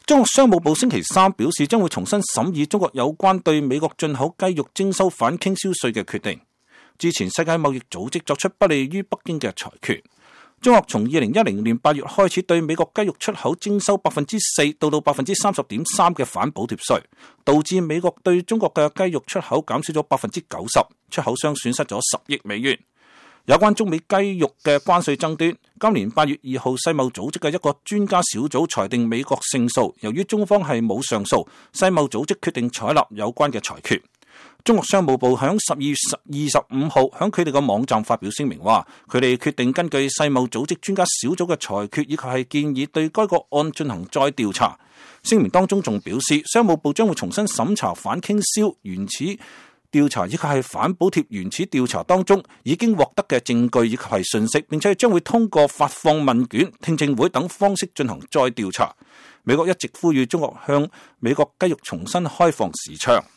中國商務部星期三表示，將會重新審議中國有關對美國進口雞肉徵收反傾銷稅嘅決定。之前世界貿易組織作出不利於北京嘅裁決。中國從2010年8月開始對美國雞肉出口徵收4%到30.3%嘅反補貼稅，導致美國對中國嘅雞肉出口減少咗90%，出口商損失咗10億美元。有關中美雞肉嘅關稅爭端，今年8月2號，世貿組織嘅一個專家小組裁定美國勝訴。由於中方係冇上訴，世貿組織決定採納有關嘅裁決。中國商務部喺12月25號喺佢哋嘅網站發表聲明，話佢哋決定根據世貿組織專家小組嘅裁決以及係建議對該個案進行再調查。聲明當中仲表示，商務部將會重新審查反傾銷原始調查以及係反補貼原始調查當中已經獲得嘅證據以及係信息，並且將會通過發放問卷、聽證會等方式進行再調查。美國一直呼籲中國向美國雞肉重新開放市場。